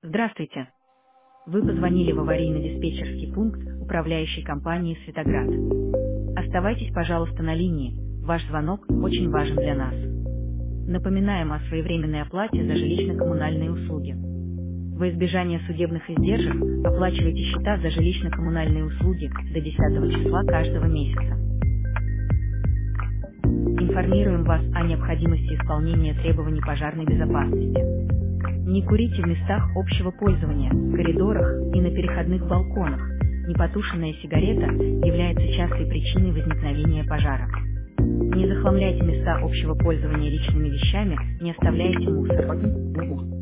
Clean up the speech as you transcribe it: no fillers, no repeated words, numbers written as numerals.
Здравствуйте. Вы позвонили в аварийно-диспетчерский пункт управляющей компании «Светоград». Оставайтесь, пожалуйста, на линии. Ваш звонок очень важен для нас. Напоминаем о своевременной оплате за жилищно-коммунальные услуги. Во избежание судебных издержек оплачивайте счета за жилищно-коммунальные услуги до 10 числа каждого месяца. Информируем вас о необходимости исполнения требований пожарной безопасности. Не курите в местах общего пользования, коридорах и на переходных балконах. Непотушенная сигарета является частой причиной возникновения пожара. Не захламляйте места общего пользования личными вещами, не оставляйте мусор.